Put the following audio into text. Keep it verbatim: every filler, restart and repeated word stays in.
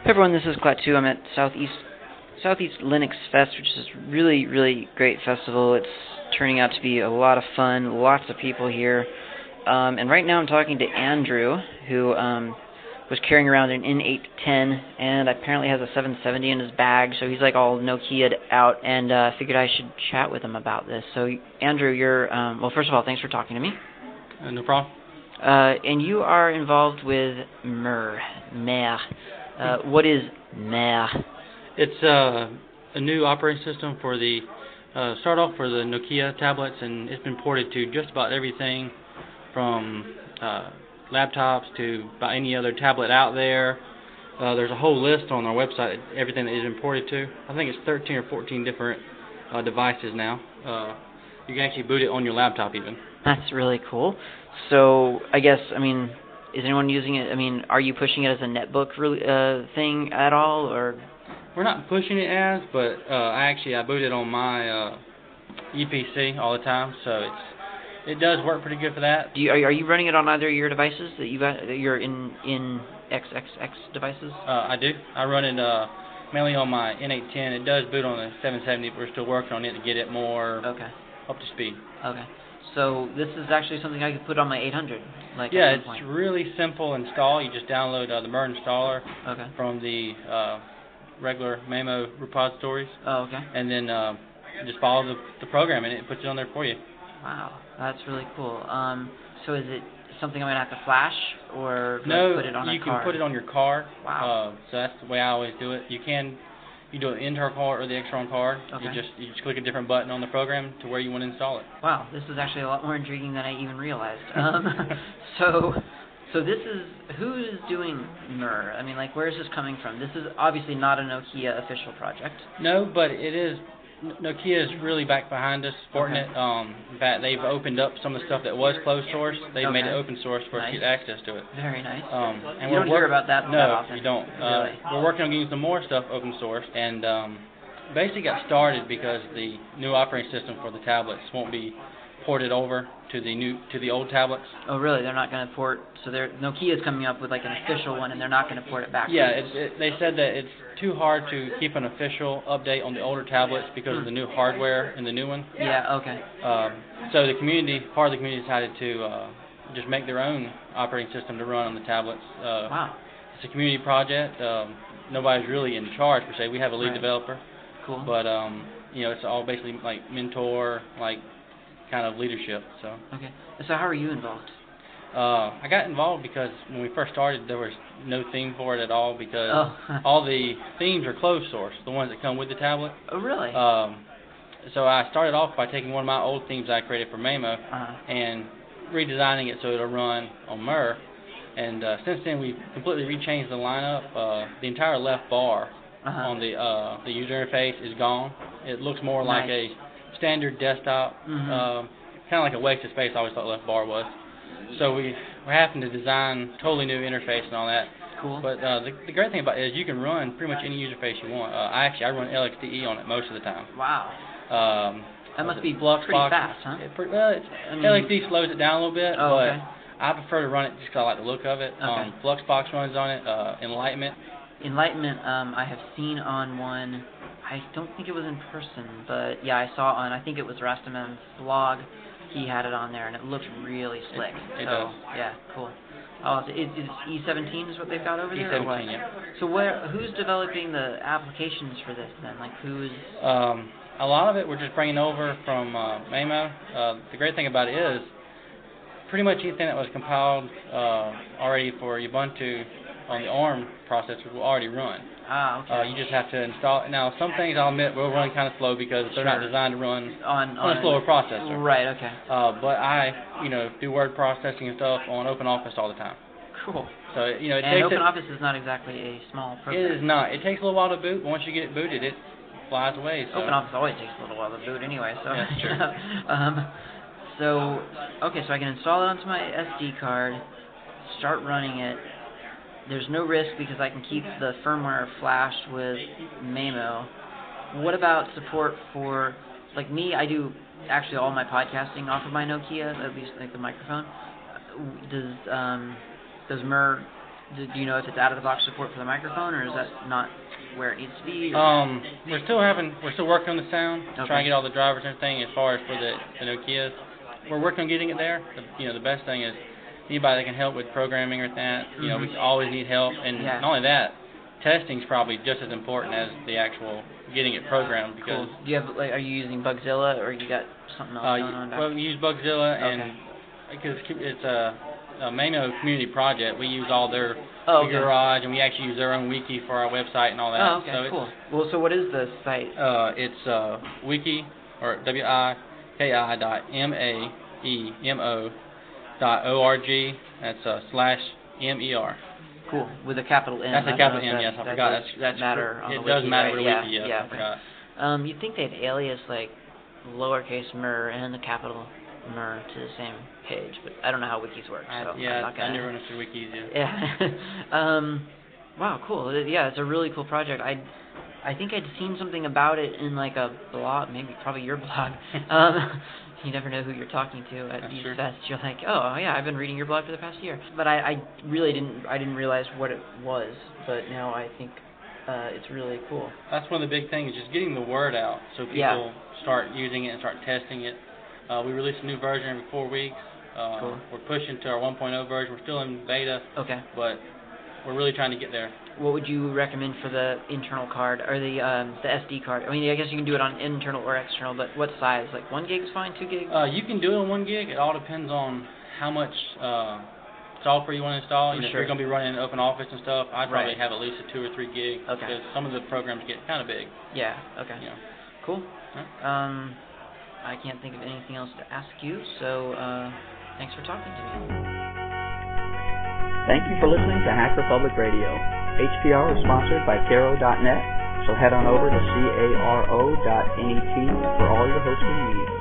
Hey everyone, this is Klaatu. I'm at Southeast Southeast Linux Fest, which is a really, really great festival. It's turning out to be a lot of fun, lots of people here. Um, and right now I'm talking to Andrew, who um, was carrying around an N eight ten, and apparently has a seven seventy in his bag, so he's like all Nokia'd out, and I uh, figured I should chat with him about this. So Andrew, you're, um, well, first of all, thanks for talking to me. Uh, no problem. Uh, and you are involved with M E R, M E R. Uh, what is M E R? It's uh, a new operating system for the, uh, start off for the Nokia tablets, and it's been ported to just about everything from uh, laptops to about any other tablet out there. Uh, there's a whole list on our website, everything that it's been ported to. I think it's thirteen or fourteen different uh, devices now. Uh, you can actually boot it on your laptop even. That's really cool. So I guess, I mean, is anyone using it? I mean, are you pushing it as a netbook really, uh, thing at all, or? We're not pushing it as, but uh, I actually I boot it on my uh, U P C all the time, so it's it does work pretty good for that. Do you, are, are you running it on either of your devices that you got? That you're in in X X X devices? Uh, I do. I run it uh, mainly on my N eight ten. It does boot on the seven seventy, but we're still working on it to get it more okay. up to speed. Okay. So this is actually something I could put on my eight hundred, like yeah, at it's some point. really simple install. You just download uh, the M E R installer okay. from the uh, regular Mamo repositories. Oh, okay. And then uh, just follow the, the program, and it puts it on there for you. Wow, that's really cool. Um, so is it something I'm gonna have to flash, or no? Put it on you a can card? put it on your card. Wow. Uh, so that's the way I always do it. You can. You do it internal card or the external card. Okay. You just you just click a different button on the program to where you want to install it. Wow, this is actually a lot more intriguing than I even realized. Um, so, so this is who is doing M E R? I mean, like, where is this coming from? This is obviously not a Nokia official project. No, but it is. Nokia is really back behind us, supporting okay. it. Um, in fact, they've opened up some of the stuff that was closed source. They've okay. made it open source for us nice. to get access to it. Very nice. Um, and you we're don't hear about that no, that often. you don't. Really? Uh, we're working on getting some more stuff open source, and um, basically got started because the new operating system for the tablets won't be ported over to the new to the old tablets. Oh, really? They're not going to port. So they're Nokia's coming up with like an official one, and they're not going to port it back. Yeah, it, it, they said that it's too hard to keep an official update on the older tablets because hmm. of the new hardware in the new one. Yeah. Okay. Um, so the community, part of the community, decided to uh, just make their own operating system to run on the tablets. Uh, wow. It's a community project. Um, nobody's really in charge per se. We have a lead right. developer. Cool. But um, you know, it's all basically like mentor, like kind of leadership. So. Okay. So how are you involved? Uh, I got involved because when we first started, there was no theme for it at all because oh. all the themes are closed source, the ones that come with the tablet. Oh, really? Um, so I started off by taking one of my old themes I created for Mamo uh-huh. and redesigning it so it'll run on M E R. And uh, since then, we've completely rechanged the lineup. Uh, the entire left bar uh-huh. on the uh, the user interface is gone. It looks more nice. like a standard desktop, mm-hmm. uh, kind of like a waste of space I always thought left bar was. So we, we're having to design totally new interface and all that. Cool. But uh, the, the great thing about it is you can run pretty much any user face you want. Uh, I actually I run L X D E on it most of the time. Wow. Um, that must be Flux pretty box, fast, huh? It, well, it's, I mean, L X D slows it down a little bit, oh, but okay. I prefer to run it just because I like the look of it. Okay. Um, Fluxbox runs on it. Uh, Enlightenment. Enlightenment, um, I have seen on one. I don't think it was in person, but yeah, I saw on. I think it was Rastamem's blog. He had it on there, and it looked really slick. It, it so, does. yeah, cool. Oh, so it, it's E seventeen is what they've got over E there? E seventeen, yeah. So where, who's developing the applications for this then? Like, who's... Um, a lot of it we're just bringing over from uh, Mamo. Uh, the great thing about it is pretty much anything that was compiled uh, already for Ubuntu on the ARM processor will already run. Ah, okay. Uh, you just have to install it. Now, some things I'll admit will run kind of slow because they're sure. not designed to run on, on, on a slower processor. Right, okay. Uh, but I, you know, do word processing and stuff on OpenOffice all the time. Cool. So, you know, it and takes OpenOffice it, is not exactly a small program. It is not. It takes a little while to boot, but once you get it booted, it flies away. So. OpenOffice always takes a little while to boot anyway, so... Yeah, that's true. um, so, okay, so I can install it onto my S D card, start running it. There's no risk because I can keep the firmware flashed with Mamo. What about support for, like me, I do actually all my podcasting off of my Nokia, at least like the microphone. Does um, does M E R Do you know if it's out-of-the-box support for the microphone, or is that not where it needs to be? Or? Um, we're still having, we're still working on the sound, Okay. trying to get all the drivers and everything. As far as for the, the Nokias, we're working on getting it there. The, you know, the best thing is anybody that can help with programming or that. You know, Mm-hmm. we always need help, and yeah. not only that, testing's probably just as important as the actual getting it programmed. Because cool. Do you have like, are you using Bugzilla, or you got something else uh, going on? Back? Well, we use Bugzilla, okay. and because it's a, a Mano community project, we use all their oh, okay. garage, and we actually use their own wiki for our website and all that. Oh, okay, so cool. Well, so what is the site? Uh, it's uh, wiki or w i k i dot m a e m o dot o r g. That's uh, slash m e r. Cool, with a capital M. That's a capital M. That, yes, I that forgot. Does, That's, that that's matter on it the does wiki, matter right? with the yeah, wiki. Yes, yeah, I forgot. Um, you'd think they'd alias like lowercase mer and the capital mer to the same page, but I don't know how wikis work. I, So yeah, I'm not gonna... I never understood wikis. Yeah. Yeah. um, wow, cool. Yeah, it's a really cool project. I, I think I'd seen something about it in like a blog, maybe probably your blog. um, you never know who you're talking to at That's these true. fests. You're like, oh yeah, I've been reading your blog for the past year, but I, I really didn't. I didn't realize what it was, but now I think uh, it's really cool. That's one of the big things, just getting the word out so people Yeah. start using it and start testing it. Uh, we release a new version every four weeks. Uh, Cool. We're pushing to our one point oh version. We're still in beta, Okay. but we're really trying to get there. What would you recommend for the internal card or the um, the S D card? I mean, I guess you can do it on internal or external, but what size? Like one gig is fine, two gig? Uh, you can do it on one gig. It all depends on how much uh, software you want to install. You know, Sure. If you're going to be running Open Office and stuff, I'd probably Right. have at least a two or three gig. Okay. Because some of the programs get kind of big. Yeah. Okay. You know. Cool. Huh? Um, I can't think of anything else to ask you, so uh, thanks for talking to me. Thank you for listening to Hacker Public Radio. H P R is sponsored by Caro dot net, so head on over to caro dot net for all your hosting needs.